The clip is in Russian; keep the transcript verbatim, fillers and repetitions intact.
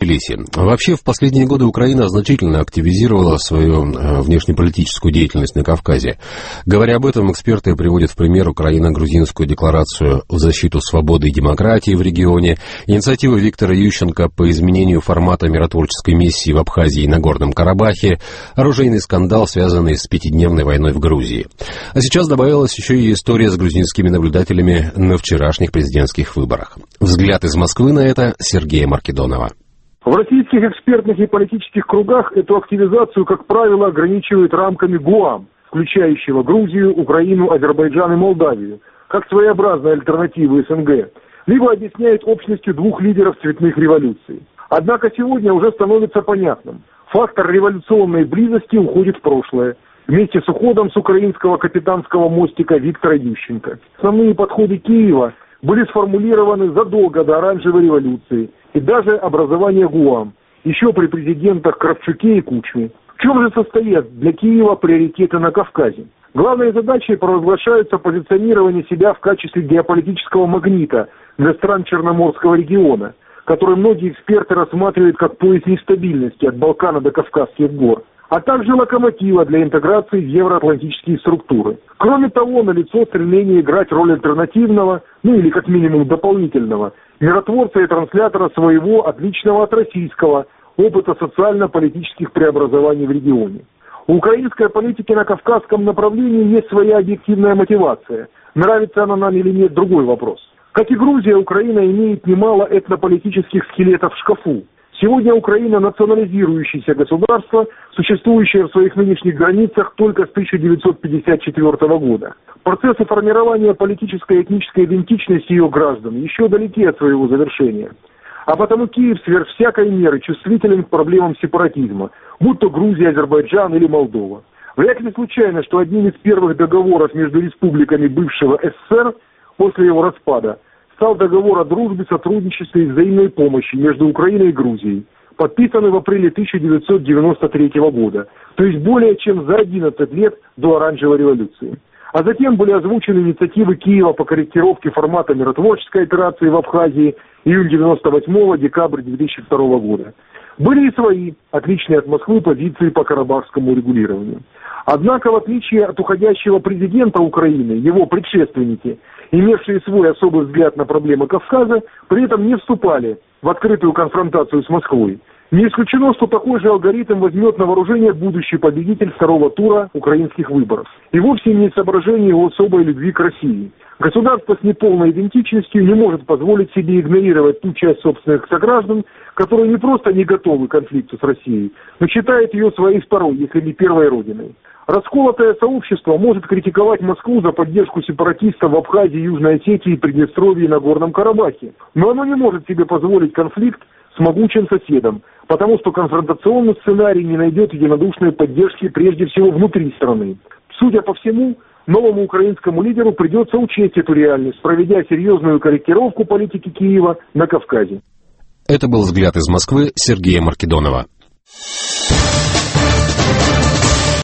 Тбилиси. Вообще, в последние годы Украина значительно активизировала свою внешнеполитическую деятельность на Кавказе. Говоря об этом, эксперты приводят в пример Украино-грузинскую декларацию в защиту свободы и демократии в регионе, инициативы Виктора Ющенко по изменению формата миротворческой миссии в Абхазии и Нагорном Карабахе, оружейный скандал, связанный с пятидневной войной в Грузии. А сейчас добавилась еще и история с грузинскими наблюдателями на вчерашних президентских выборах. Взгляд из Москвы на это Сергея Маркедонова. В российских экспертных и политических кругах эту активизацию, как правило, ограничивают рамками ГУАМ, включающего Грузию, Украину, Азербайджан и Молдавию, как своеобразная альтернатива СНГ, либо объясняет общностью двух лидеров цветных революций. Однако сегодня уже становится понятным, фактор революционной близости уходит в прошлое, вместе с уходом с украинского капитанского мостика Виктора Ющенко. Основные подходы Киева были сформулированы задолго до оранжевой революции и даже образования ГУАМ, еще при президентах Кравчуке и Кучме. В чем же состоят для Киева приоритеты на Кавказе? Главной задачей провозглашается позиционирование себя в качестве геополитического магнита для стран Черноморского региона, который многие эксперты рассматривают как пояс нестабильности от Балкана до Кавказских гор, а также локомотива для интеграции в евроатлантические структуры. Кроме того, налицо стремление играть роль альтернативного, ну или как минимум дополнительного, миротворца и транслятора своего, отличного от российского, опыта социально-политических преобразований в регионе. У украинской политики на кавказском направлении есть своя объективная мотивация. Нравится она нам или нет, другой вопрос. Как и Грузия, Украина имеет немало этнополитических скелетов в шкафу. Сегодня Украина национализирующееся государство, существующее в своих нынешних границах только с тысяча девятьсот пятьдесят четвёртого года. Процессы формирования политической и этнической идентичности ее граждан еще далеки от своего завершения. А потому Киев сверх всякой меры чувствителен к проблемам сепаратизма, будь то Грузия, Азербайджан или Молдова. Вряд ли случайно, что одним из первых договоров между республиками бывшего СССР после его распада стал договор о дружбе, сотрудничестве и взаимной помощи между Украиной и Грузией, подписанный в апреле тысяча девятьсот девяносто третьего года, то есть более чем за одиннадцать лет до оранжевой революции. А затем были озвучены инициативы Киева по корректировке формата миротворческой операции в Абхазии июнь девяносто восьмого, декабрь две тысячи второго года. Были и свои, отличные от Москвы, позиции по карабахскому регулированию. Однако, в отличие от уходящего президента Украины, его предшественники, имевшие свой особый взгляд на проблемы Кавказа, при этом не вступали в открытую конфронтацию с Москвой. Не исключено, что такой же алгоритм возьмет на вооружение будущий победитель второго тура украинских выборов. И вовсе не соображение его особой любви к России. Государство с неполной идентичностью не может позволить себе игнорировать ту часть собственных сограждан, которые не просто не готовы к конфликту с Россией, но считают ее своей второй, если не первой родиной. Расколотое сообщество может критиковать Москву за поддержку сепаратистов в Абхазии, Южной Осетии, Приднестровье и Нагорном Карабахе. Но оно не может себе позволить конфликт с могучим соседом, потому что конфронтационный сценарий не найдет единодушной поддержки прежде всего внутри страны. Судя по всему, новому украинскому лидеру придется учесть эту реальность, проведя серьезную корректировку политики Киева на Кавказе. Это был взгляд из Москвы Сергея Маркедонова.